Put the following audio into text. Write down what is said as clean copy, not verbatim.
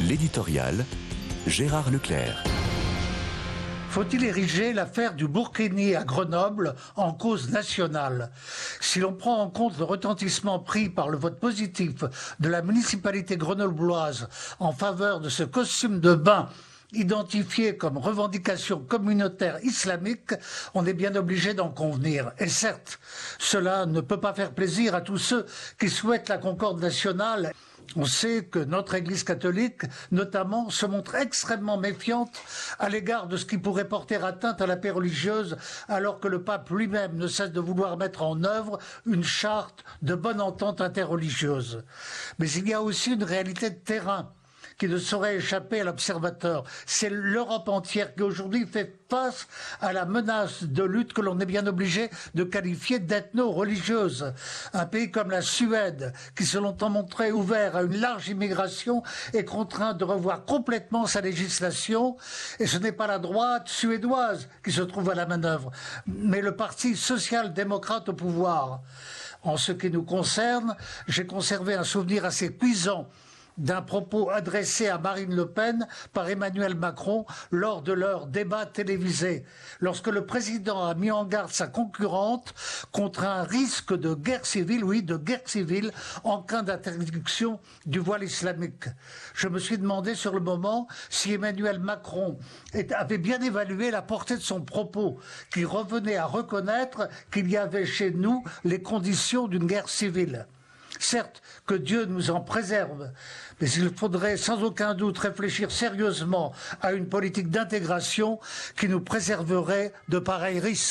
L'éditorial, Gérard Leclerc. Faut-il ériger l'affaire du Burkini à Grenoble en cause nationale? Si l'on prend en compte le retentissement pris par le vote positif de la municipalité grenobloise en faveur de ce costume de bain identifié comme revendication communautaire islamique, on est bien obligé d'en convenir. Et certes, cela ne peut pas faire plaisir à tous ceux qui souhaitent la concorde nationale. On sait que notre Église catholique, notamment, se montre extrêmement méfiante à l'égard de ce qui pourrait porter atteinte à la paix religieuse, alors que le pape lui-même ne cesse de vouloir mettre en œuvre une charte de bonne entente interreligieuse. Mais il y a aussi une réalité de terrain qui ne saurait échapper à l'observateur. C'est l'Europe entière qui aujourd'hui fait face à la menace de lutte que l'on est bien obligé de qualifier d'ethno-religieuse. Un pays comme la Suède, qui se longtemps montré ouvert à une large immigration, est contraint de revoir complètement sa législation. Et ce n'est pas la droite suédoise qui se trouve à la manœuvre, mais le Parti social-démocrate au pouvoir. En ce qui nous concerne, j'ai conservé un souvenir assez cuisant d'un propos adressé à Marine Le Pen par Emmanuel Macron lors de leur débat télévisé, lorsque le président a mis en garde sa concurrente contre un risque de guerre civile, oui, de guerre civile, en cas d'interdiction du voile islamique. Je me suis demandé sur le moment si Emmanuel Macron avait bien évalué la portée de son propos, qui revenait à reconnaître qu'il y avait chez nous les conditions d'une guerre civile. Certes, que Dieu nous en préserve, mais il faudrait sans aucun doute réfléchir sérieusement à une politique d'intégration qui nous préserverait de pareils risques.